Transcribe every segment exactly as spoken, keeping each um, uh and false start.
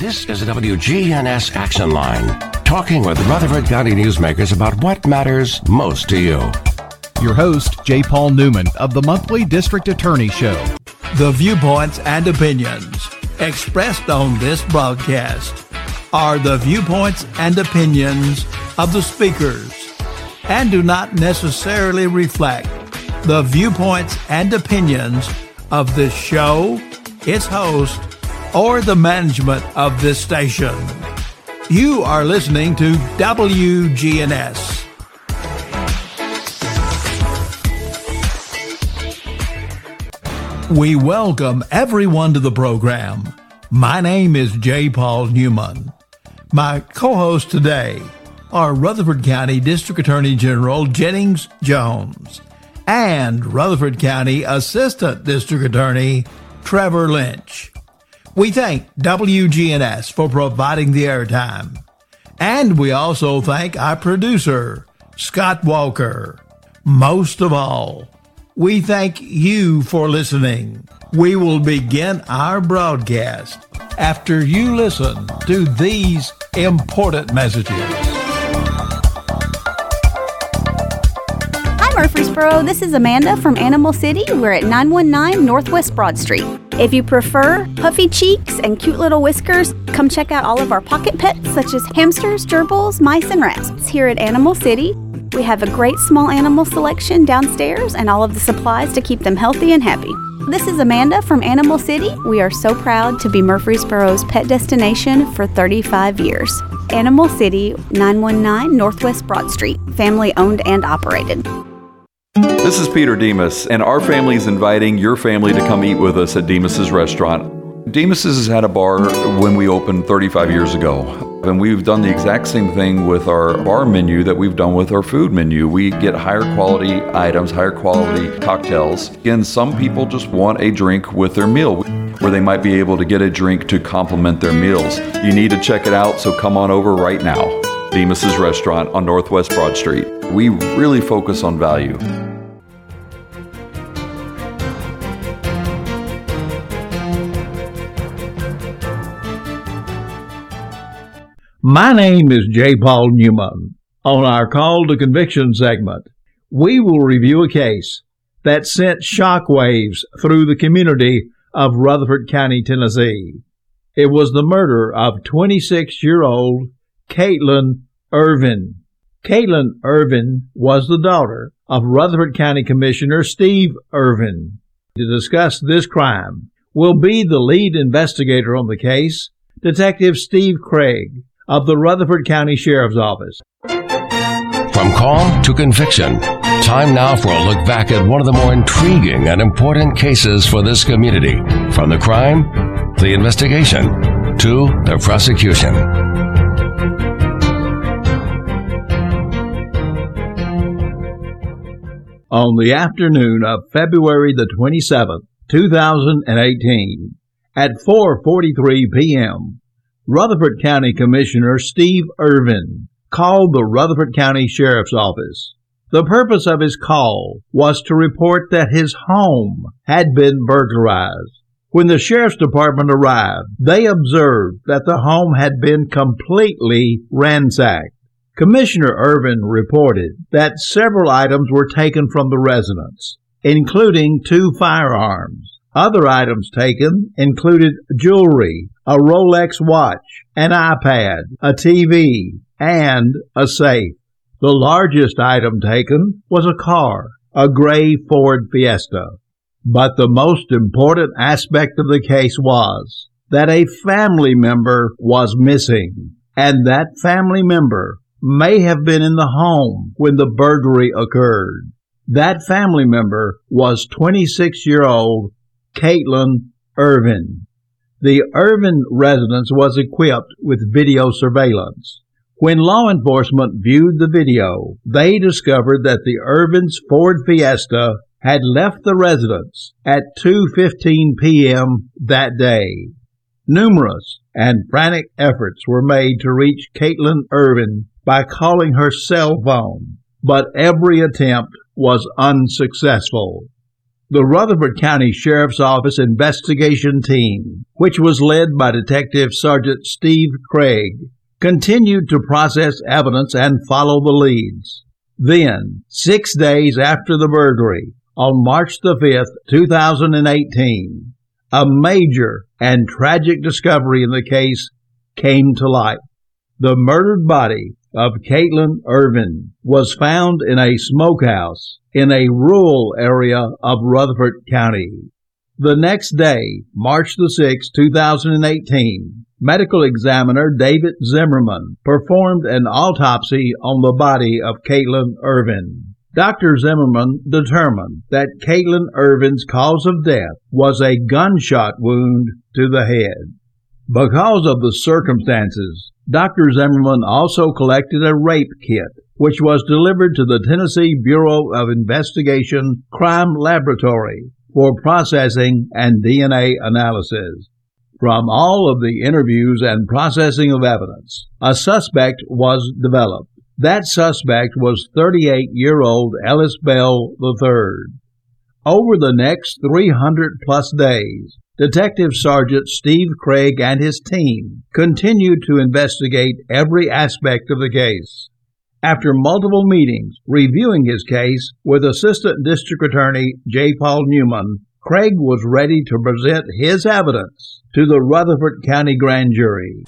This is the W G N S Action Line, talking with Rutherford County newsmakers about what matters most to you. Your host, J. Paul Newman of the monthly District Attorney Show. The viewpoints and opinions expressed on this broadcast are the viewpoints and opinions of the speakers and do not necessarily reflect the viewpoints and opinions of this show, its host, or the management of this station. You are listening to W G N S. We welcome everyone to the program. My name is J. Paul Newman. My co-hosts today are Rutherford County District Attorney General Jennings Jones and Rutherford County Assistant District Attorney Trevor Lynch. We thank W G N S for providing the airtime. And we also thank our producer, Scott Walker. Most of all, we thank you for listening. We will begin our broadcast after you listen to these important messages. Hi, Murfreesboro. This is Amanda from Animal City. We're at nine one nine Northwest Broad Street. If you prefer puffy cheeks and cute little whiskers, come check out all of our pocket pets such as hamsters, gerbils, mice, and rats. Here at Animal City, we have a great small animal selection downstairs and all of the supplies to keep them healthy and happy. This is Amanda from Animal City. We are so proud to be Murfreesboro's pet destination for thirty-five years. Animal City, nine one nine Northwest Broad Street, family owned and operated. This is Peter Demas, and our family is inviting your family to come eat with us at Demas's Restaurant. Demas's has had a bar when we opened thirty-five years ago, and we've done the exact same thing with our bar menu that we've done with our food menu. We get higher quality items, higher quality cocktails. Again, some people just want a drink with their meal, where they might be able to get a drink to complement their meals. You need to check it out, so come on over right now. Demas's Restaurant on Northwest Broad Street. We really focus on value. My name is J. Paul Newman. On our Call to Conviction segment, we will review a case that sent shockwaves through the community of Rutherford County, Tennessee. It was the murder of twenty-six-year-old Caitlin Irvin. Caitlin Irvin was the daughter of Rutherford County Commissioner Steve Irvin. To discuss this crime will be the lead investigator on the case, Detective Steve Craig of the Rutherford County Sheriff's Office. From call to conviction, time now for a look back at one of the more intriguing and important cases for this community. From the crime, the investigation, to the prosecution. On the afternoon of February the twenty-seventh, two thousand eighteen, at four forty-three p.m., Rutherford County Commissioner Steve Irvin called the Rutherford County Sheriff's Office. The purpose of his call was to report that his home had been burglarized. When the Sheriff's Department arrived, they observed that the home had been completely ransacked. Commissioner Irvin reported that several items were taken from the residence, including two firearms. Other items taken included jewelry, a Rolex watch, an iPad, a T V, and a safe. The largest item taken was a car, a gray Ford Fiesta. But the most important aspect of the case was that a family member was missing, and that family member may have been in the home when the burglary occurred. That family member was twenty-six-year-old Caitlin Irvin. The Irvin residence was equipped with video surveillance. When law enforcement viewed the video, they discovered that the Irvin's Ford Fiesta had left the residence at two fifteen p.m. that day. Numerous and frantic efforts were made to reach Caitlin Irvin by calling her cell phone, but every attempt was unsuccessful. The Rutherford County Sheriff's Office investigation team, which was led by Detective Sergeant Steve Craig, continued to process evidence and follow the leads. Then, six days after the burglary, on March the fifth, two thousand eighteen, a major and tragic discovery in the case came to light. The murdered body of Caitlin Irvin was found in a smokehouse in a rural area of Rutherford County. The next day, March the sixth, two thousand eighteen, medical examiner David Zimmerman performed an autopsy on the body of Caitlin Irvin. Doctor Zimmerman determined that Caitlin Irvin's cause of death was a gunshot wound to the head. Because of the circumstances, Doctor Zimmerman also collected a rape kit, which was delivered to the Tennessee Bureau of Investigation Crime Laboratory for processing and D N A analysis. From all of the interviews and processing of evidence, a suspect was developed. That suspect was thirty-eight-year-old Ellis Bell the third. Over the next three hundred plus days, Detective Sergeant Steve Craig and his team continued to investigate every aspect of the case. After multiple meetings reviewing his case with Assistant District Attorney J. Paul Newman, Craig was ready to present his evidence to the Rutherford County Grand Jury.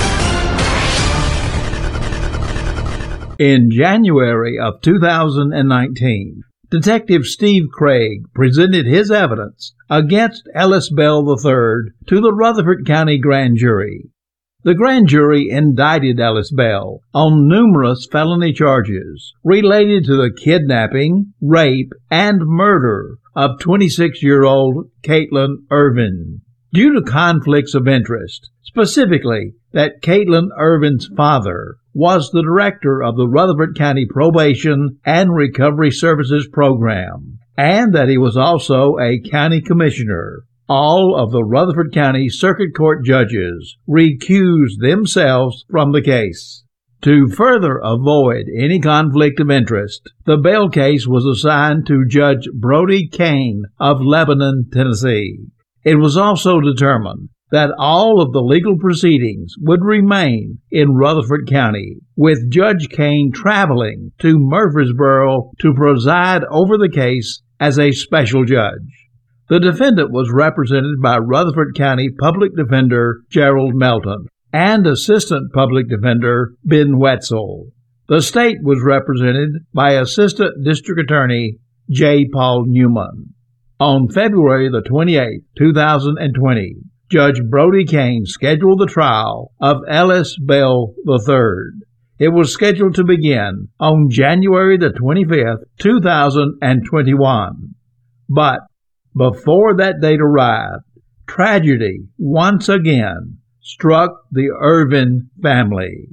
In January of two thousand nineteen, Detective Steve Craig presented his evidence against Ellis Bell the third to the Rutherford County Grand Jury. The grand jury indicted Ellis Bell on numerous felony charges related to the kidnapping, rape, and murder of twenty-six-year-old Caitlin Irvin. Due to conflicts of interest, specifically that Caitlin Irvin's father was the director of the Rutherford County Probation and Recovery Services Program, and that he was also a county commissioner, all of the Rutherford County Circuit Court judges recused themselves from the case. To further avoid any conflict of interest, the Bell case was assigned to Judge Brody Kane of Lebanon, Tennessee. It was also determined that all of the legal proceedings would remain in Rutherford County, with Judge Kane traveling to Murfreesboro to preside over the case as a special judge. The defendant was represented by Rutherford County Public Defender Gerald Melton and Assistant Public Defender Ben Wetzel. The state was represented by Assistant District Attorney J. Paul Newman. On February the twenty-eighth, two thousand twenty, Judge Brody Kane scheduled the trial of Ellis Bell the third. It was scheduled to begin on January the twenty-fifth, two thousand twenty-one. But before that date arrived, tragedy once again struck the Irvin family.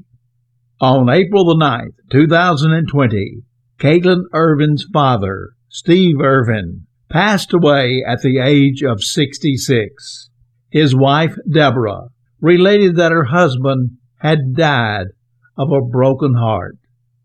On April the ninth, two thousand twenty, Caitlin Irvin's father, Steve Irvin, passed away at the age of sixty-six. His wife, Deborah, related that her husband had died of a broken heart.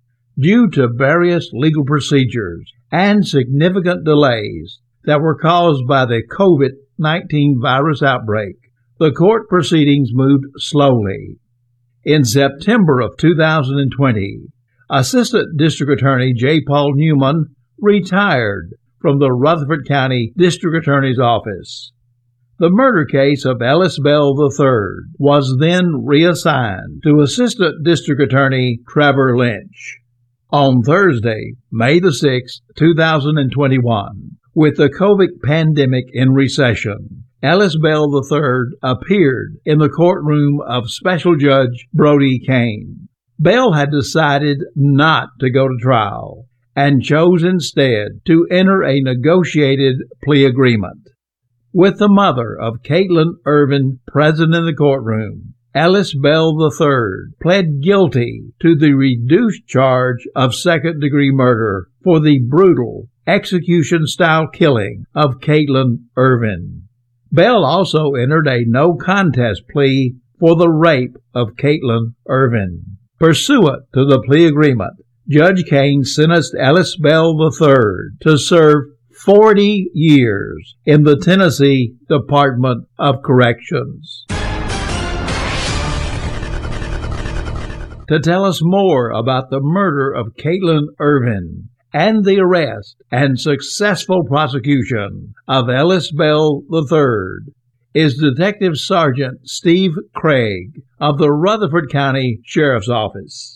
Due to various legal procedures and significant delays that were caused by the covid nineteen virus outbreak, the court proceedings moved slowly. In September of two thousand twenty, Assistant District Attorney J. Paul Newman retired from the Rutherford County District Attorney's Office. The murder case of Ellis Bell the third was then reassigned to Assistant District Attorney Trevor Lynch. On Thursday, May the sixth, two thousand twenty-one, with the COVID pandemic in recession, Ellis Bell the third appeared in the courtroom of Special Judge Brody Kane. Bell had decided not to go to trial and chose instead to enter a negotiated plea agreement. With the mother of Caitlin Irvin present in the courtroom, Ellis Bell the third pled guilty to the reduced charge of second-degree murder for the brutal execution-style killing of Caitlin Irvin. Bell also entered a no-contest plea for the rape of Caitlin Irvin. Pursuant to the plea agreement, Judge Kane sentenced Ellis Bell the third to serve forty years in the Tennessee Department of Corrections. To tell us more about the murder of Caitlin Irvin and the arrest and successful prosecution of Ellis Bell the third is Detective Sergeant Steve Craig of the Rutherford County Sheriff's Office.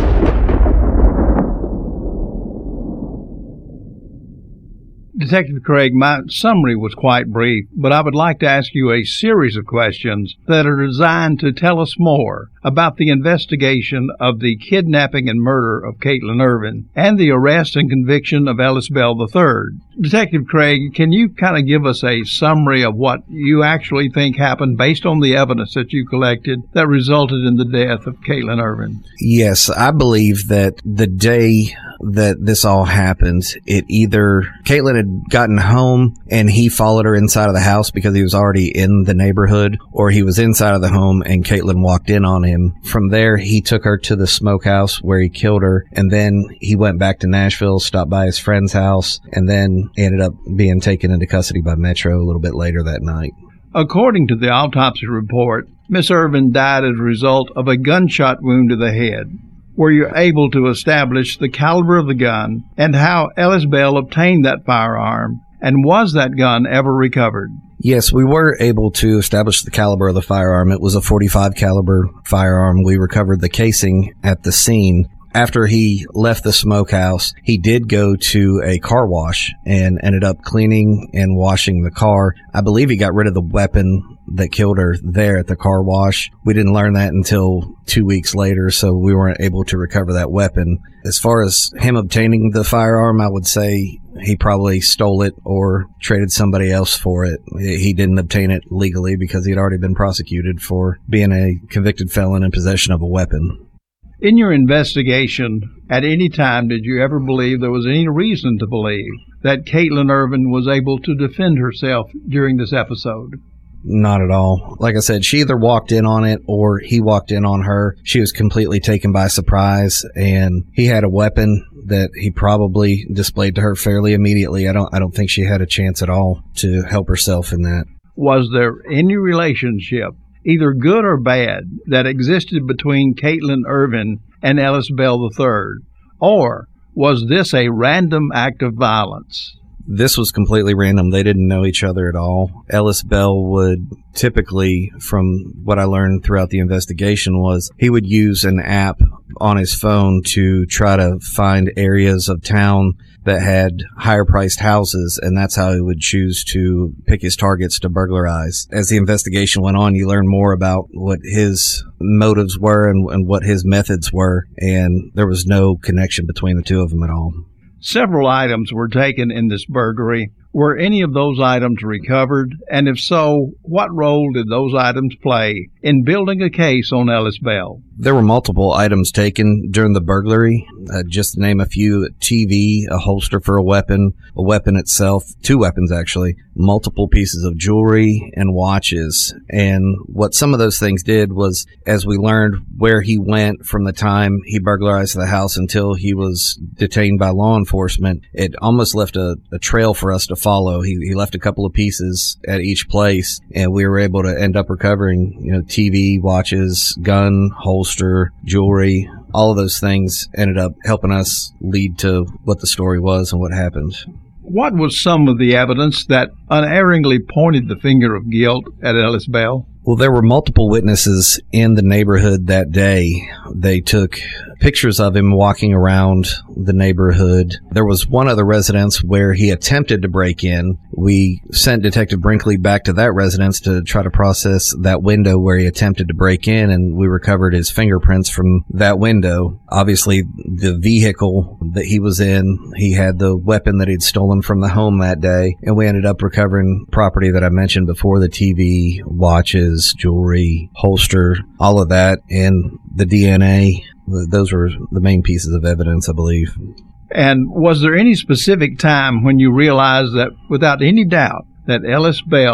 Detective Craig, my summary was quite brief, but I would like to ask you a series of questions that are designed to tell us more about the investigation of the kidnapping and murder of Caitlin Irvin and the arrest and conviction of Ellis Bell the third. Detective Craig, can you kind of give us a summary of what you actually think happened based on the evidence that you collected that resulted in the death of Caitlin Irvin? Yes, I believe that the day that this all happened, it either Caitlin had gotten home and he followed her inside of the house because he was already in the neighborhood, or he was inside of the home and Caitlin walked in on him. From there, he took her to the smokehouse where he killed her, and then he went back to Nashville, stopped by his friend's house, and then ended up being taken into custody by Metro a little bit later that night. According to the autopsy report, Miss Irvin died as a result of a gunshot wound to the head. Were you able to establish the caliber of the gun and how Ellis Bell obtained that firearm, and was that gun ever recovered? Yes, we were able to establish the caliber of the firearm. It was a forty-five caliber firearm. We recovered the casing at the scene. After he left the smokehouse, he did go to a car wash and ended up cleaning and washing the car. I believe he got rid of the weapon that killed her there at the car wash. We didn't learn that until two weeks later, so we weren't able to recover that weapon. As far as him obtaining the firearm, I would say he probably stole it or traded somebody else for it. He didn't obtain it legally because he had already been prosecuted for being a convicted felon in possession of a weapon. In your investigation, at any time did you ever believe there was any reason to believe that Caitlin Irvin was able to defend herself during this episode? Not at all. Like I said, she either walked in on it or he walked in on her. She was completely taken by surprise, and he had a weapon that he probably displayed to her fairly immediately. I don't I don't think she had a chance at all to help herself in that. Was there any relationship, either good or bad, that existed between Caitlin Irvin and Ellis Bell the third? Or was this a random act of violence? This was completely random. They didn't know each other at all. Ellis Bell would typically, from what I learned throughout the investigation, was he would use an app on his phone to try to find areas of town that had higher priced houses, and that's how he would choose to pick his targets to burglarize. As the investigation went on, you learn more about what his motives were and, and what his methods were, and there was no connection between the two of them at all. Several items were taken in this burglary. Were any of those items recovered? And if so, what role did those items play in building a case on Ellis Bell? There were multiple items taken during the burglary. Uh, just to name a few: a T V, a holster for a weapon, a weapon itself, two weapons actually, multiple pieces of jewelry, and watches. And what some of those things did was, as we learned where he went from the time he burglarized the house until he was detained by law enforcement, it almost left a, a trail for us to follow. He, he left a couple of pieces at each place, and we were able to end up recovering, you know, T V, watches, gun, holster, jewelry. All of those things ended up helping us lead to what the story was and what happened. What was some of the evidence that unerringly pointed the finger of guilt at Ellis Bell? Well, there were multiple witnesses in the neighborhood that day. They took pictures of him walking around the neighborhood. There was one other residence where he attempted to break in. We sent Detective Brinkley back to that residence to try to process that window where he attempted to break in, and we recovered his fingerprints from that window. Obviously, the vehicle that he was in, he had the weapon that he'd stolen from the home that day, and we ended up recovering property that I mentioned before: the T V, watches, jewelry, holster, all of that, and the D N A. Those were the main pieces of evidence, I believe. And was there any specific time when you realized that, without any doubt, that Ellis Bell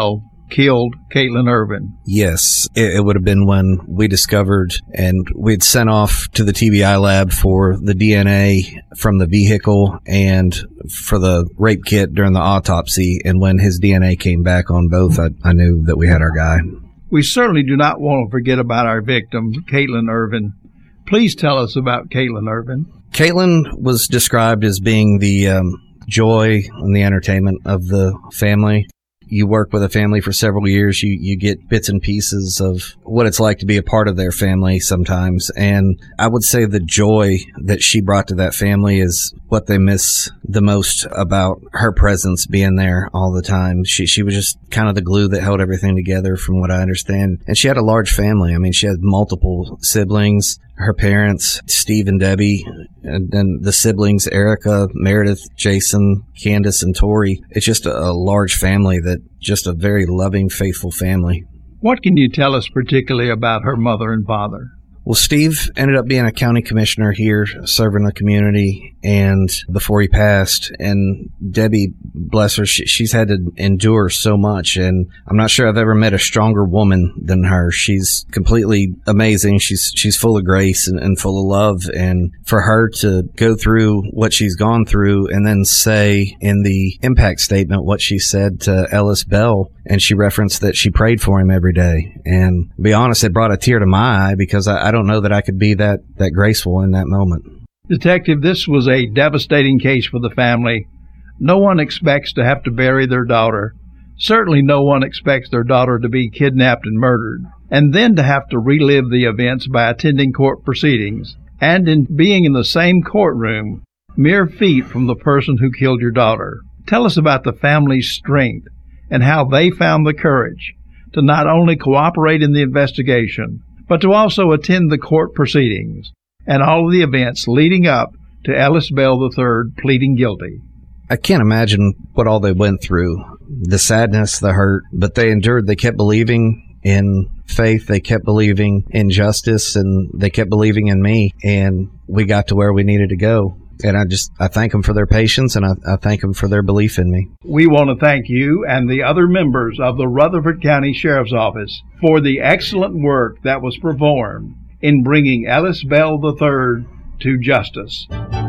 killed Caitlin Irvin? Yes, it, it would have been when we discovered, and we'd sent off to the T B I lab for the D N A from the vehicle and for the rape kit during the autopsy. And when his D N A came back on both, I, I knew that we had our guy. We certainly do not want to forget about our victim, Caitlin Irvin. Please tell us about Caitlin Irvin. Caitlin was described as being the um, joy and the entertainment of the family. You work with a family for several years, you, you get bits and pieces of what it's like to be a part of their family sometimes. And I would say the joy that she brought to that family is what they miss the most about her presence being there all the time. She she was just kind of the glue that held everything together from what I understand. And she had a large family. I mean, she had multiple siblings. Her parents, Steve and Debbie, and then the siblings, Erica, Meredith, Jason, Candace, and Tori. It's just a, a large family, that just a very loving, faithful family. What can you tell us particularly about her mother and father? Well, Steve ended up being a county commissioner here, serving the community, and before he passed, and Debbie, bless her, she, she's had to endure so much, and I'm not sure I've ever met a stronger woman than her. She's completely amazing. She's she's full of grace and, and full of love, and for her to go through what she's gone through and then say in the impact statement what she said to Ellis Bell, and she referenced that she prayed for him every day, and to be honest, it brought a tear to my eye, because I, I don't know that I could be that, that graceful in that moment. Detective, this was a devastating case for the family. No one expects to have to bury their daughter. Certainly no one expects their daughter to be kidnapped and murdered, and then to have to relive the events by attending court proceedings, and in being in the same courtroom, mere feet from the person who killed your daughter. Tell us about the family's strength and how they found the courage to not only cooperate in the investigation, but to also attend the court proceedings and all of the events leading up to Ellis Bell the third pleading guilty. I can't imagine what all they went through, the sadness, the hurt, but they endured. They kept believing in faith. They kept believing in justice, and they kept believing in me, and we got to where we needed to go. And I just, I thank them for their patience, and I, I thank them for their belief in me. We want to thank you and the other members of the Rutherford County Sheriff's Office for the excellent work that was performed in bringing Ellis Bell the third to justice.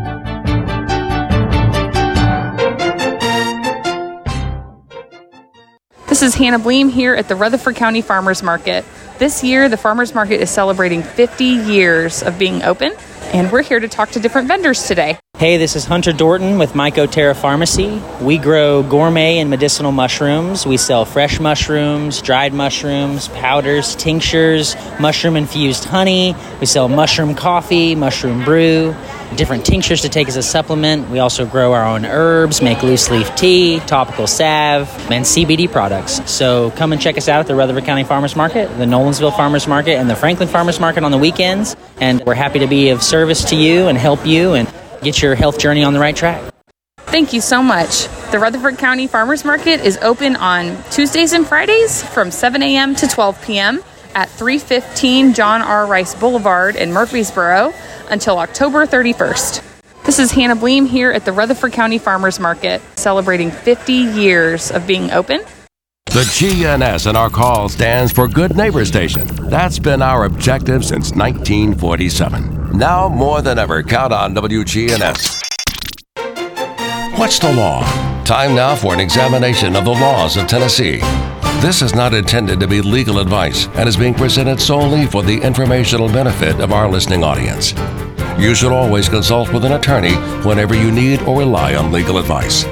This is Hannah Bleem here at the Rutherford County Farmers Market. This year, the Farmers Market is celebrating fifty years of being open, and we're here to talk to different vendors today. Hey, this is Hunter Dorton with Mycoterra Pharmacy. We grow gourmet and medicinal mushrooms. We sell fresh mushrooms, dried mushrooms, powders, tinctures, mushroom-infused honey. We sell mushroom coffee, mushroom brew, different tinctures to take as a supplement. We also grow our own herbs, make loose leaf tea, topical salve, and C B D products. So come and check us out at the Rutherford County Farmers Market, the Nolensville Farmers Market, and the Franklin Farmers Market on the weekends. And we're happy to be of service to you and help you and get your health journey on the right track. Thank you so much. The Rutherford County Farmers Market is open on Tuesdays and Fridays from seven a.m. to twelve p.m. at three fifteen John R. Rice Boulevard in Murfreesboro until October thirty-first. This is Hannah Bleem here at the Rutherford County Farmers Market, celebrating fifty years of being open. The G N S in our call stands for Good Neighbor Station. That's been our objective since nineteen forty-seven. Now more than ever, count on W G N S. What's the law? Time now for an examination of the laws of Tennessee. This is not intended to be legal advice and is being presented solely for the informational benefit of our listening audience. You should always consult with an attorney whenever you need or rely on legal advice.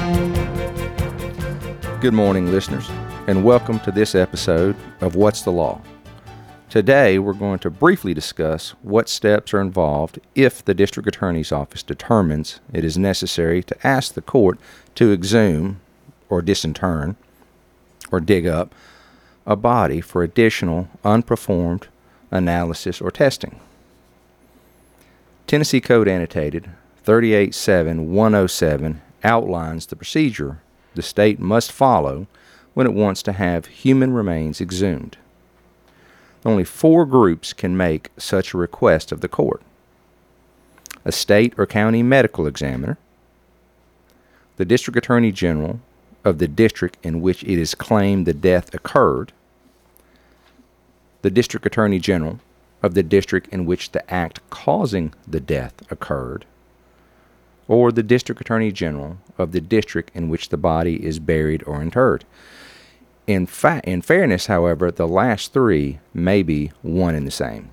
Good morning, listeners, and welcome to this episode of What's the Law? Today, we're going to briefly discuss what steps are involved if the District Attorney's Office determines it is necessary to ask the court to exhume or disinter or dig up a body for additional unperformed analysis or testing. Tennessee Code Annotated thirty-eight seven one oh seven outlines the procedure the state must follow when it wants to have human remains exhumed. Only four groups can make such a request of the court: a state or county medical examiner, the district attorney general of the district in which it is claimed the death occurred, the District Attorney General of the district in which the act causing the death occurred, or the District Attorney General of the district in which the body is buried or interred. In fa- in fairness, however, the last three may be one and the same.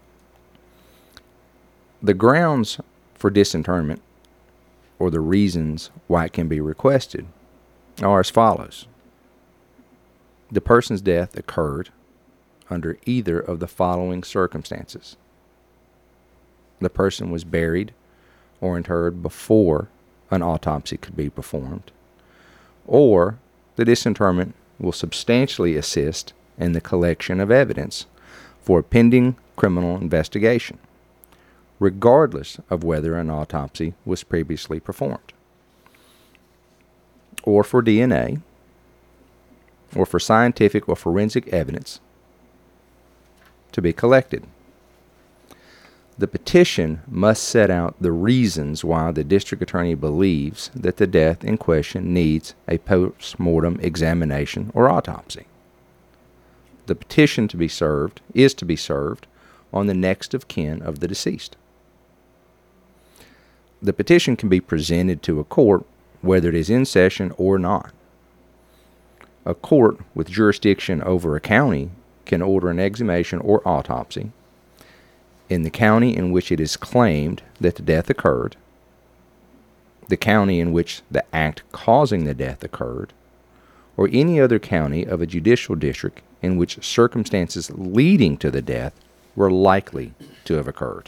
The grounds for disinterment, or the reasons why it can be requested, are as follows. The person's death occurred under either of the following circumstances. The person was buried or interred before an autopsy could be performed, or the disinterment will substantially assist in the collection of evidence for a pending criminal investigation, regardless of whether an autopsy was previously performed, or for D N A, or for scientific or forensic evidence to be collected. The petition must set out the reasons why the district attorney believes that the death in question needs a post-mortem examination or autopsy. The petition to be served is to be served on the next of kin of the deceased. The petition can be presented to a court whether it is in session or not. A court with jurisdiction over a county can order an exhumation or autopsy in the county in which it is claimed that the death occurred, the county in which the act causing the death occurred, or any other county of a judicial district in which circumstances leading to the death were likely to have occurred.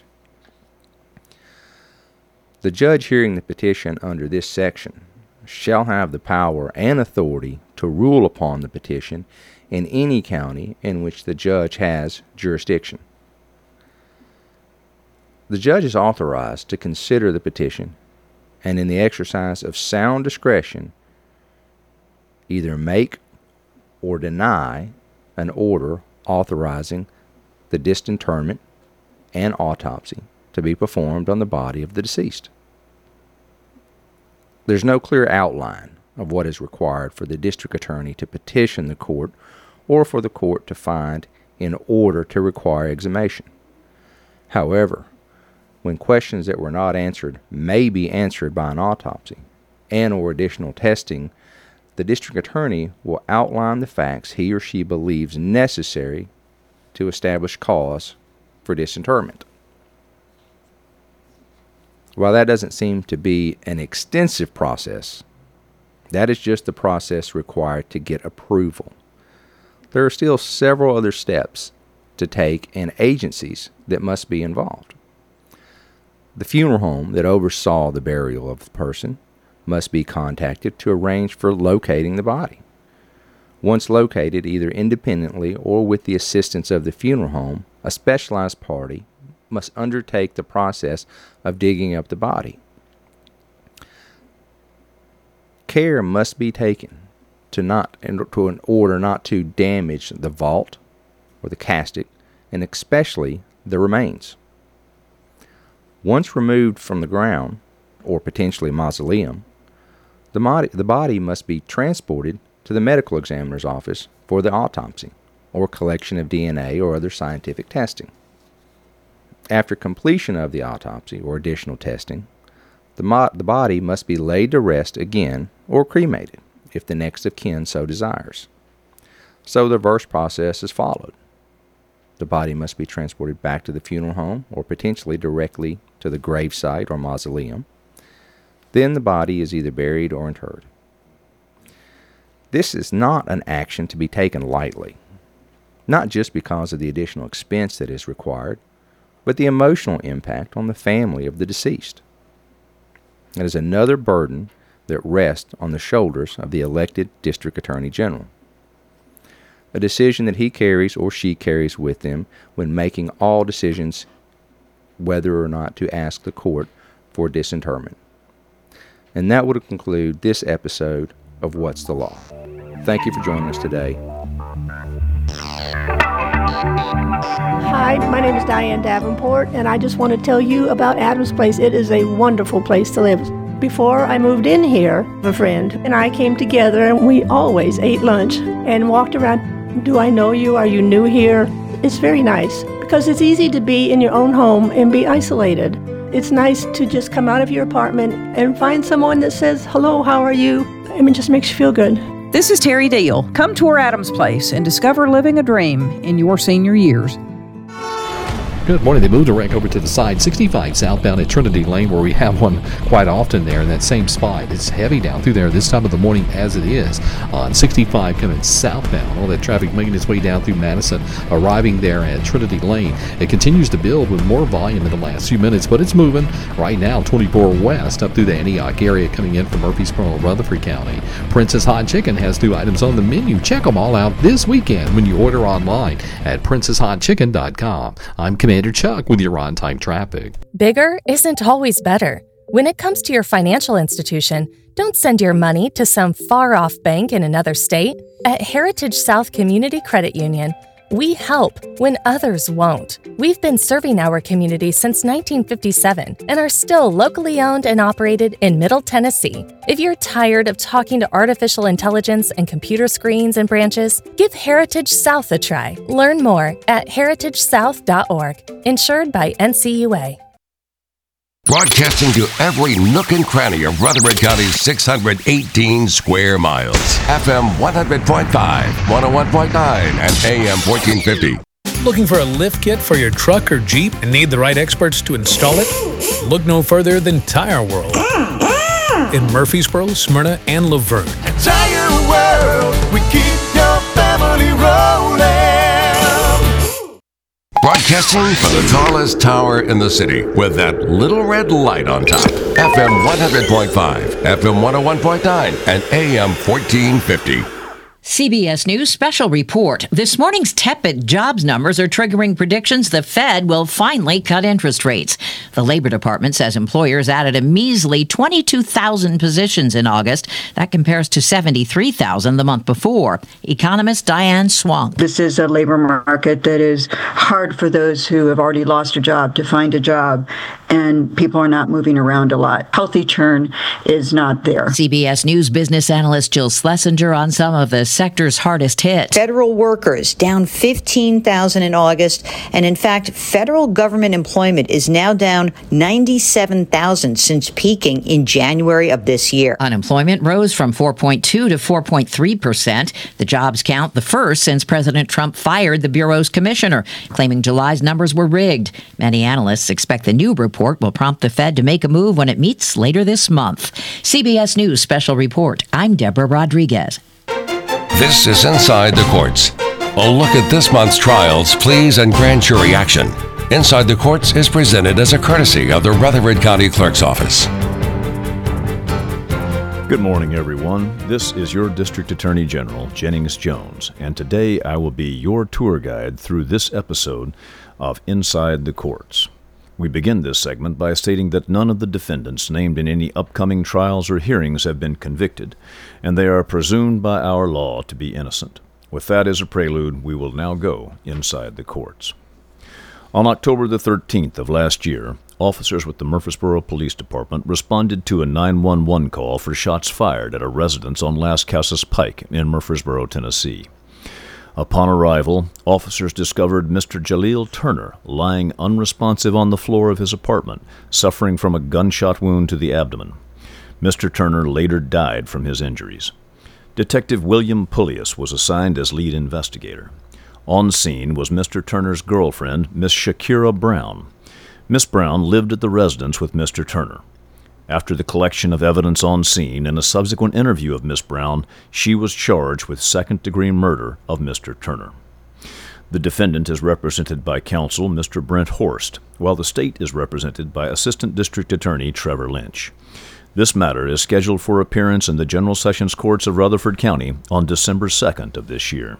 The judge hearing the petition under this section shall have the power and authority to rule upon the petition in any county in which the judge has jurisdiction. The judge is authorized to consider the petition and, in the exercise of sound discretion, either make or deny an order authorizing the disinterment and autopsy to be performed on the body of the deceased. There's no clear outline of what is required for the district attorney to petition the court or for the court to find in order to require exhumation. However, when questions that were not answered may be answered by an autopsy and or additional testing, the district attorney will outline the facts he or she believes necessary to establish cause for disinterment. While that doesn't seem to be an extensive process, that is just the process required to get approval. There are still several other steps to take and agencies that must be involved. The funeral home that oversaw the burial of the person must be contacted to arrange for locating the body. Once located, either independently or with the assistance of the funeral home, a specialized party must undertake the process of digging up the body. Care must be taken to not, to in order not to damage the vault or the casket, and especially the remains. Once removed from the ground, or potentially mausoleum, the body, the body must be transported to the medical examiner's office for the autopsy or collection of D N A or other scientific testing. After completion of the autopsy or additional testing, the, mo- the body must be laid to rest again or cremated if the next of kin so desires. So the reverse process is followed. The body must be transported back to the funeral home or potentially directly to the gravesite or mausoleum. Then the body is either buried or interred. This is not an action to be taken lightly, not just because of the additional expense that is required, but the emotional impact on the family of the deceased. It is another burden that rests on the shoulders of the elected District Attorney General, a decision that he carries or she carries with them when making all decisions whether or not to ask the court for disinterment. And that would conclude this episode of What's the Law? Thank you for joining us today. Hi, my name is Diane Davenport, and I just want to tell you about Adams Place. It is a wonderful place to live. Before I moved in here, a friend and I came together and we always ate lunch and walked around. Do I know you? Are you new here? It's very nice because it's easy to be in your own home and be isolated. It's nice to just come out of your apartment and find someone that says, hello, how are you? I mean, it just makes you feel good. This is Terry Deal. Come tour Adams Place and discover living a dream in your senior years. Good morning. They moved a wreck over to the side, sixty-five southbound at Trinity Lane, where we have one quite often there in that same spot. It's heavy down through there this time of the morning as it is on sixty-five coming southbound. All that traffic making its way down through Madison, arriving there at Trinity Lane. It continues to build with more volume in the last few minutes, but it's moving right now twenty-four west up through the Antioch area coming in from Murfreesboro, Rutherford County. Princess Hot Chicken has new items on the menu. Check them all out this weekend when you order online at princess hot chicken dot com. I'm Commander Chuck with your on-time traffic. Bigger isn't always better. When it comes to your financial institution, don't send your money to some far-off bank in another state. At Heritage South Community Credit Union, we help when others won't. We've been serving our community since nineteen fifty-seven and are still locally owned and operated in Middle Tennessee. If you're tired of talking to artificial intelligence and computer screens and branches, give Heritage South a try. Learn more at heritage south dot org. Insured by N C U A. Broadcasting to every nook and cranny of Rutherford County's six hundred eighteen square miles. F M one hundred point five, one oh one point nine, and A M fourteen fifty. Looking for a lift kit for your truck or Jeep and need the right experts to install it? Look no further than Tire World. In Murfreesboro, Smyrna, and Laverne. Tire World, we keep your family rolling. Broadcasting from the tallest tower in the city with that little red light on top. F M one hundred point five, F M one oh one point nine, and A M fourteen fifty. C B S News special report. This morning's tepid jobs numbers are triggering predictions the Fed will finally cut interest rates. The Labor Department says employers added a measly twenty-two thousand positions in August. That compares to seventy-three thousand the month before. Economist Diane Swunk. This is a labor market that is hard for those who have already lost a job to find a job, and people are not moving around a lot. Healthy churn is not there. C B S News business analyst Jill Schlesinger on some of the sector's hardest hit. Federal workers down fifteen thousand in August, and in fact, federal government employment is now down ninety-seven thousand since peaking in January of this year. Unemployment rose from four point two to four point three percent. The jobs count the first since President Trump fired the Bureau's commissioner, claiming July's numbers were rigged. Many analysts expect the new report will prompt the Fed to make a move when it meets later this month. C B S News special report. I'm Deborah Rodriguez. This is Inside the Courts. A look at this month's trials, pleas, and grand jury action. Inside the Courts is presented as a courtesy of the Rutherford County Clerk's Office. Good morning, everyone. This is your District Attorney General, Jennings Jones, and today I will be your tour guide through this episode of Inside the Courts. We begin this segment by stating that none of the defendants named in any upcoming trials or hearings have been convicted, and they are presumed by our law to be innocent. With that as a prelude, we will now go inside the courts. On October the thirteenth of last year, officers with the Murfreesboro Police Department responded to a nine one one call for shots fired at a residence on Las Casas Pike in Murfreesboro, Tennessee. Upon arrival, officers discovered Mister Jaleel Turner lying unresponsive on the floor of his apartment, suffering from a gunshot wound to the abdomen. Mister Turner later died from his injuries. Detective William Pullius was assigned as lead investigator. On scene was Mister Turner's girlfriend, Miss Shakira Brown. Miss Brown lived at the residence with Mister Turner. After the collection of evidence on scene and a subsequent interview of Miss Brown, she was charged with second-degree murder of Mister Turner. The defendant is represented by counsel Mister Brent Horst, while the state is represented by Assistant District Attorney Trevor Lynch. This matter is scheduled for appearance in the General Sessions Courts of Rutherford County on December second of this year.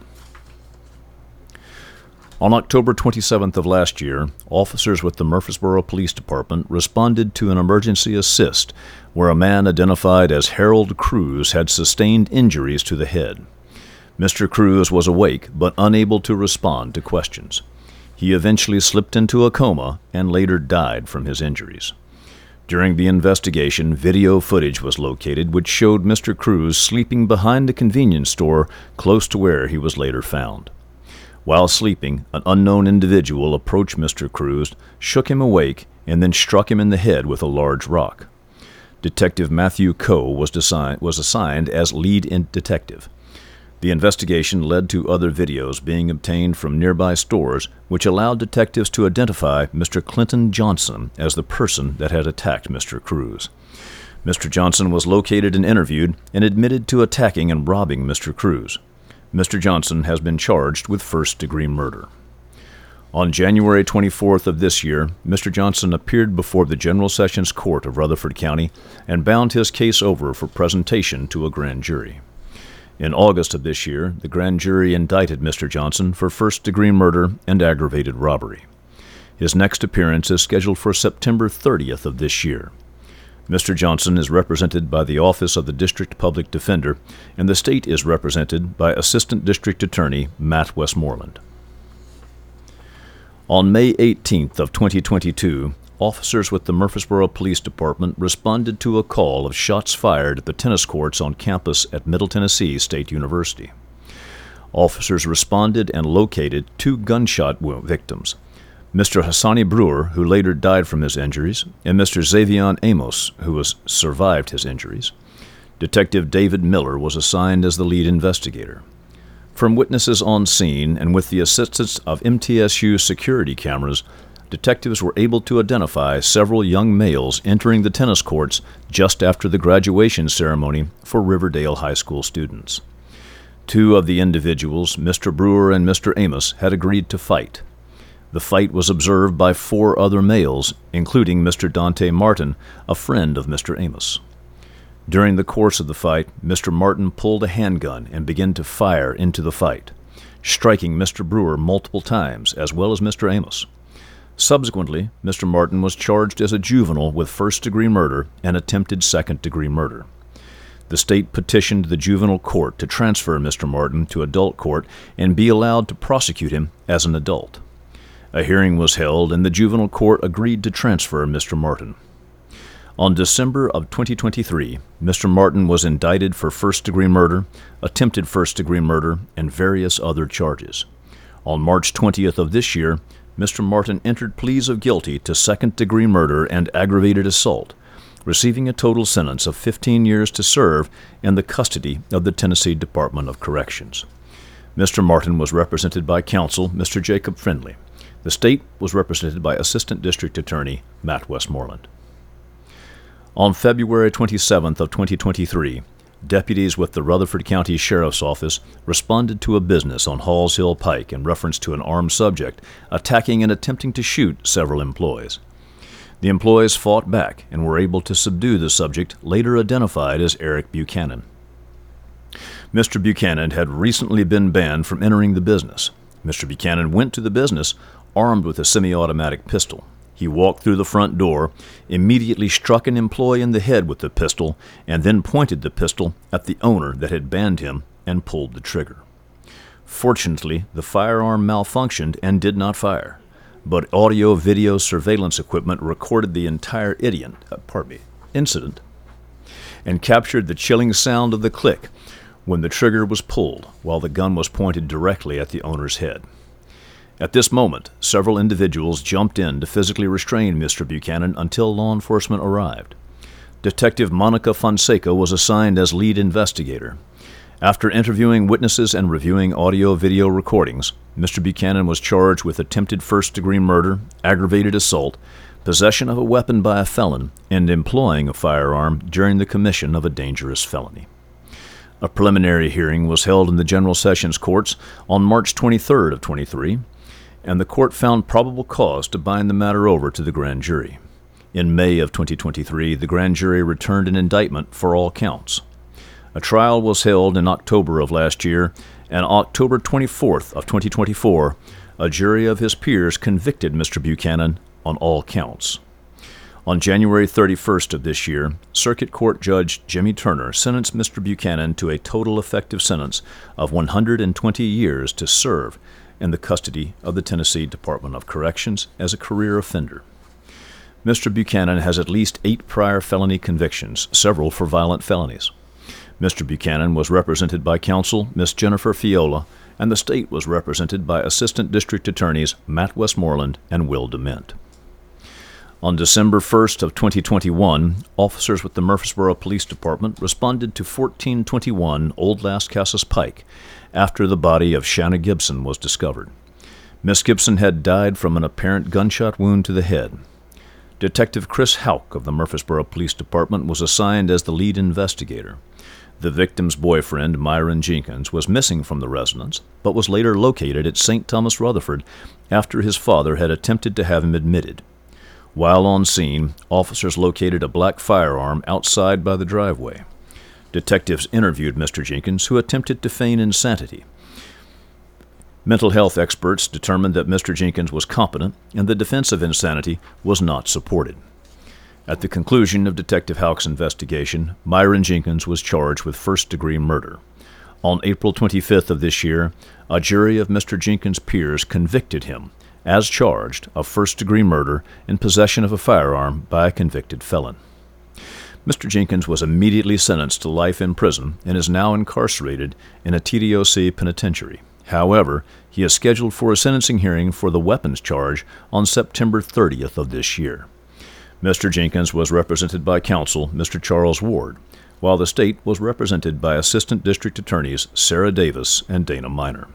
On October twenty-seventh of last year, officers with the Murfreesboro Police Department responded to an emergency assist where a man identified as Harold Cruz had sustained injuries to the head. Mister Cruz was awake but unable to respond to questions. He eventually slipped into a coma and later died from his injuries. During the investigation, video footage was located which showed Mister Cruz sleeping behind a convenience store close to where he was later found. While sleeping, an unknown individual approached Mister Cruz, shook him awake, and then struck him in the head with a large rock. Detective Matthew Coe was, design- was assigned as lead in detective. The investigation led to other videos being obtained from nearby stores, which allowed detectives to identify Mister Clinton Johnson as the person that had attacked Mister Cruz. Mister Johnson was located and interviewed and admitted to attacking and robbing Mister Cruz. Mister Johnson has been charged with first-degree murder. On January twenty-fourth of this year, Mister Johnson appeared before the General Sessions Court of Rutherford County and bound his case over for presentation to a grand jury. In August of this year, the grand jury indicted Mister Johnson for first-degree murder and aggravated robbery. His next appearance is scheduled for September thirtieth of this year. Mister Johnson is represented by the Office of the District Public Defender, and the state is represented by Assistant District Attorney Matt Westmoreland. On May eighteenth of twenty twenty-two, officers with the Murfreesboro Police Department responded to a call of shots fired at the tennis courts on campus at Middle Tennessee State University. Officers responded and located two gunshot victims, Mister Hassani Brewer, who later died from his injuries, and Mister Xavion Amos, who was survived his injuries. Detective David Miller was assigned as the lead investigator. From witnesses on scene and with the assistance of M T S U security cameras, detectives were able to identify several young males entering the tennis courts just after the graduation ceremony for Riverdale High School students. Two of the individuals, Mister Brewer and Mister Amos, had agreed to fight. The fight was observed by four other males, including Mister Dante Martin, a friend of Mister Amos. During the course of the fight, Mister Martin pulled a handgun and began to fire into the fight, striking Mister Brewer multiple times, as well as Mister Amos. Subsequently, Mister Martin was charged as a juvenile with first-degree murder and attempted second-degree murder. The state petitioned the juvenile court to transfer Mister Martin to adult court and be allowed to prosecute him as an adult. A hearing was held, and the juvenile court agreed to transfer Mister Martin. On December of twenty twenty-three, Mister Martin was indicted for first-degree murder, attempted first-degree murder, and various other charges. On March twentieth of this year, Mister Martin entered pleas of guilty to second-degree murder and aggravated assault, receiving a total sentence of fifteen years to serve in the custody of the Tennessee Department of Corrections. Mister Martin was represented by counsel Mister Jacob Friendly. The state was represented by Assistant District Attorney Matt Westmoreland. On February twenty-seventh of twenty twenty-three, deputies with the Rutherford County Sheriff's Office responded to a business on Halls Hill Pike in reference to an armed subject attacking and attempting to shoot several employees. The employees fought back and were able to subdue the subject, later identified as Eric Buchanan. Mister Buchanan had recently been banned from entering the business. Mister Buchanan went to the business armed with a semi-automatic pistol. He walked through the front door, immediately struck an employee in the head with the pistol, and then pointed the pistol at the owner that had banned him and pulled the trigger. Fortunately, the firearm malfunctioned and did not fire, but audio-video surveillance equipment recorded the entire idiot, uh, pardon me, incident and captured the chilling sound of the click when the trigger was pulled while the gun was pointed directly at the owner's head. At this moment, several individuals jumped in to physically restrain Mister Buchanan until law enforcement arrived. Detective Monica Fonseca was assigned as lead investigator. After interviewing witnesses and reviewing audio-video recordings, Mister Buchanan was charged with attempted first-degree murder, aggravated assault, possession of a weapon by a felon, and employing a firearm during the commission of a dangerous felony. A preliminary hearing was held in the General Sessions Courts on March twenty-third of twenty-three, and the court found probable cause to bind the matter over to the grand jury. In May of twenty twenty-three, the grand jury returned an indictment for all counts. A trial was held in October of last year, and October twenty-fourth of twenty twenty-four, a jury of his peers convicted Mister Buchanan on all counts. On January thirty-first of this year, Circuit Court Judge Jimmy Turner sentenced Mister Buchanan to a total effective sentence of one hundred twenty years to serve in the custody of the Tennessee Department of Corrections as a career offender. Mister Buchanan has at least eight prior felony convictions, several for violent felonies. Mister Buchanan was represented by counsel Miss Jennifer Fiola, and the state was represented by Assistant District Attorneys Matt Westmoreland and Will Dement. On December first of twenty twenty-one, officers with the Murfreesboro Police Department responded to fourteen twenty-one Old Las Casas Pike after the body of Shanna Gibson was discovered. Miss Gibson had died from an apparent gunshot wound to the head. Detective Chris Houck of the Murfreesboro Police Department was assigned as the lead investigator. The victim's boyfriend, Myron Jenkins, was missing from the residence, but was later located at Saint Thomas Rutherford after his father had attempted to have him admitted. While on scene, officers located a black firearm outside by the driveway. Detectives interviewed Mister Jenkins, who attempted to feign insanity. Mental health experts determined that Mister Jenkins was competent and the defense of insanity was not supported. At the conclusion of Detective Houck's investigation, Myron Jenkins was charged with first-degree murder. On April twenty-fifth of this year, a jury of Mister Jenkins' peers convicted him, as charged, of first-degree murder in possession of a firearm by a convicted felon. Mister Jenkins was immediately sentenced to life in prison and is now incarcerated in a T D O C penitentiary. However, he is scheduled for a sentencing hearing for the weapons charge on September thirtieth of this year. Mister Jenkins was represented by counsel Mister Charles Ward, while the state was represented by Assistant District Attorneys Sarah Davis and Dana Miner.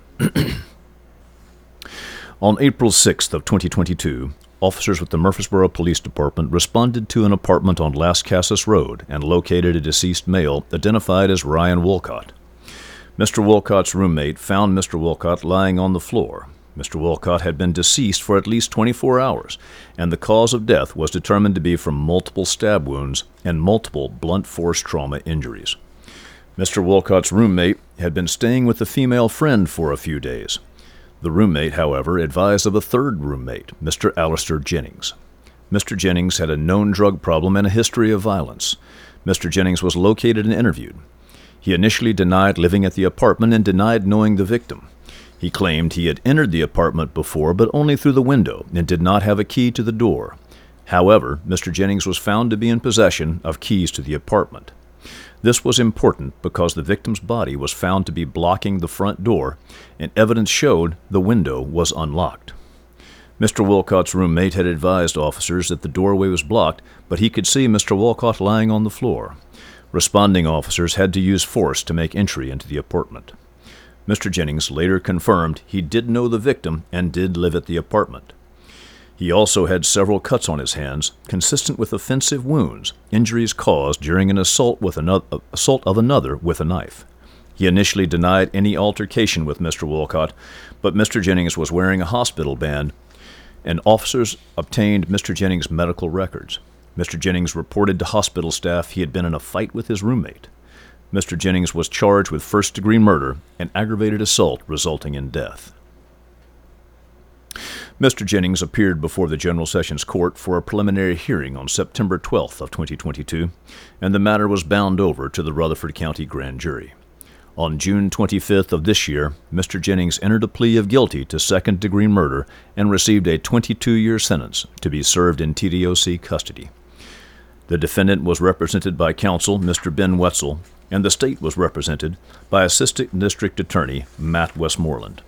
On April sixth of twenty twenty-two, officers with the Murfreesboro Police Department responded to an apartment on Las Casas Road and located a deceased male identified as Ryan Wolcott. Mister Wolcott's roommate found Mister Wolcott lying on the floor. Mister Wolcott had been deceased for at least twenty-four hours, and the cause of death was determined to be from multiple stab wounds and multiple blunt force trauma injuries. Mister Wolcott's roommate had been staying with a female friend for a few days. The roommate, however, advised of a third roommate, Mister Alistair Jennings. Mister Jennings had a known drug problem and a history of violence. Mister Jennings was located and interviewed. He initially denied living at the apartment and denied knowing the victim. He claimed he had entered the apartment before, but only through the window, and did not have a key to the door. However, Mister Jennings was found to be in possession of keys to the apartment. This was important because the victim's body was found to be blocking the front door, and evidence showed the window was unlocked. Mister Wolcott's roommate had advised officers that the doorway was blocked, but he could see Mister Wolcott lying on the floor. Responding officers had to use force to make entry into the apartment. Mister Jennings later confirmed he did know the victim and did live at the apartment. He also had several cuts on his hands, consistent with offensive wounds, injuries caused during an assault with another, assault of another with a knife. He initially denied any altercation with Mister Wolcott, but Mister Jennings was wearing a hospital band, and officers obtained Mister Jennings' medical records. Mister Jennings reported to hospital staff he had been in a fight with his roommate. Mister Jennings was charged with first-degree murder and aggravated assault resulting in death. Mister Jennings appeared before the General Sessions Court for a preliminary hearing on September twelfth of twenty twenty-two, and the matter was bound over to the Rutherford County Grand Jury. On June twenty-fifth of this year, Mister Jennings entered a plea of guilty to second-degree murder and received a twenty-two-year sentence to be served in T D O C custody. The defendant was represented by counsel Mister Ben Wetzel, and the state was represented by Assistant District Attorney Matt Westmoreland.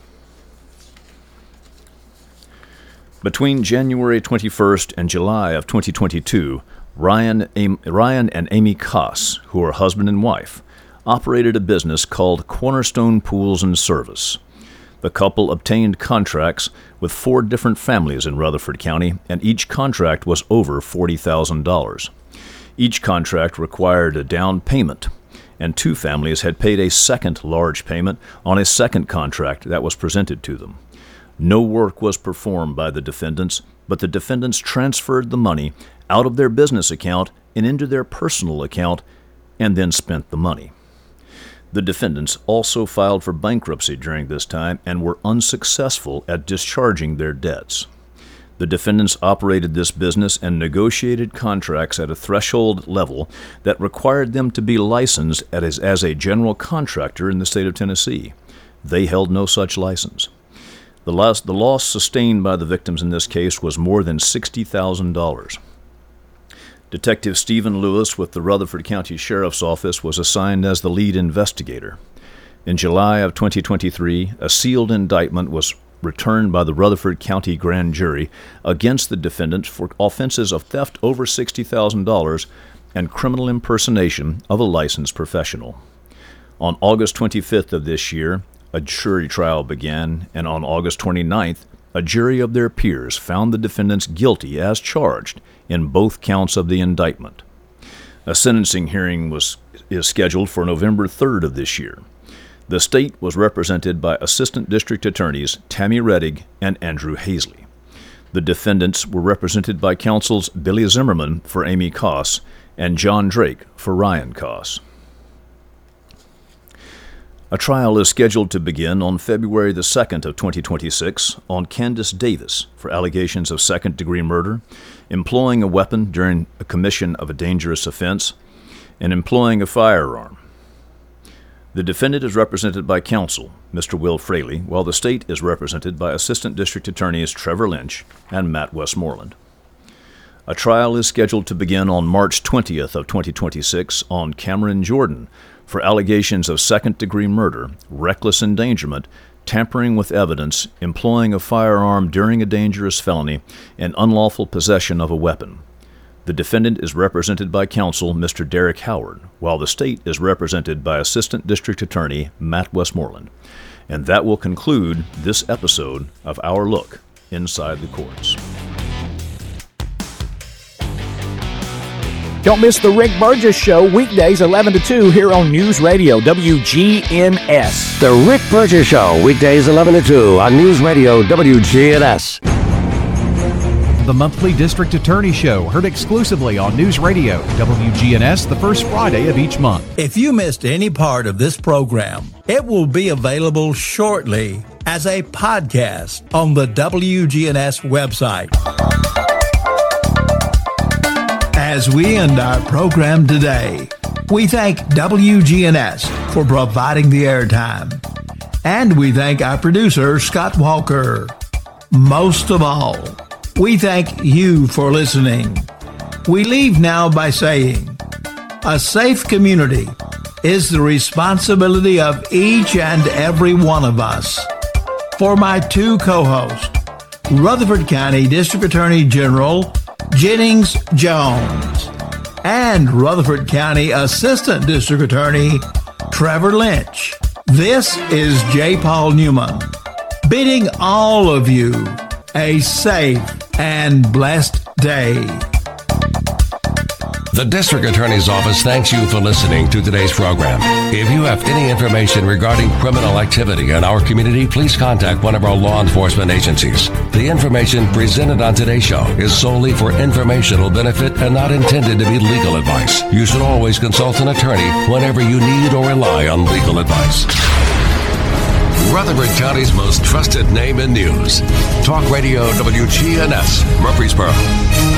Between January twenty-first and July of twenty twenty-two, Ryan, Am- Ryan and Amy Koss, who are husband and wife, operated a business called Cornerstone Pools and Service. The couple obtained contracts with four different families in Rutherford County, and each contract was over forty thousand dollars. Each contract required a down payment, and two families had paid a second large payment on a second contract that was presented to them. No work was performed by the defendants, but the defendants transferred the money out of their business account and into their personal account, and then spent the money. The defendants also filed for bankruptcy during this time and were unsuccessful at discharging their debts. The defendants operated this business and negotiated contracts at a threshold level that required them to be licensed as, as a general contractor in the state of Tennessee. They held no such license. The loss, the loss sustained by the victims in this case was more than sixty thousand dollars. Detective Stephen Lewis with the Rutherford County Sheriff's Office was assigned as the lead investigator. In July of twenty twenty-three, a sealed indictment was returned by the Rutherford County Grand Jury against the defendant for offenses of theft over sixty thousand dollars and criminal impersonation of a licensed professional. On August twenty-fifth of this year, a jury trial began, and on August twenty-ninth, a jury of their peers found the defendants guilty as charged in both counts of the indictment. A sentencing hearing was is scheduled for November third of this year. The state was represented by Assistant District Attorneys Tammy Reddig and Andrew Hazley. The defendants were represented by counsels Billy Zimmerman for Amy Koss and John Drake for Ryan Koss. A trial is scheduled to begin on February the second of twenty twenty-six on Candace Davis for allegations of second-degree murder, employing a weapon during a commission of a dangerous offense, and employing a firearm. The defendant is represented by counsel, Mister Will Fraley, while the state is represented by Assistant District Attorneys Trevor Lynch and Matt Westmoreland. A trial is scheduled to begin on March twentieth of twenty twenty-six on Cameron Jordan for allegations of second-degree murder, reckless endangerment, tampering with evidence, employing a firearm during a dangerous felony, and unlawful possession of a weapon. The defendant is represented by counsel Mister Derek Howard, while the state is represented by Assistant District Attorney Matt Westmoreland. And that will conclude this episode of our look inside the courts. Don't miss the Rick Burgess Show weekdays eleven to two here on News Radio W G N S. The Rick Burgess Show, weekdays eleven to two on News Radio W G N S. The monthly District Attorney Show, heard exclusively on News Radio W G N S the first Friday of each month. If you missed any part of this program, it will be available shortly as a podcast on the W G N S website. As we end our program today, we thank W G N S for providing the airtime. And we thank our producer, Scott Walker. Most of all, we thank you for listening. We leave now by saying, a safe community is the responsibility of each and every one of us. For my two co-hosts, Rutherford County District Attorney General Jennings Jones and Rutherford County Assistant District Attorney Trevor Lynch, this is J. Paul Newman, bidding all of you a safe and blessed day. The District Attorney's Office thanks you for listening to today's program. If you have any information regarding criminal activity in our community, please contact one of our law enforcement agencies. The information presented on today's show is solely for informational benefit and not intended to be legal advice. You should always consult an attorney whenever you need or rely on legal advice. Rutherford County's most trusted name in news. Talk Radio W G N S, Murfreesboro.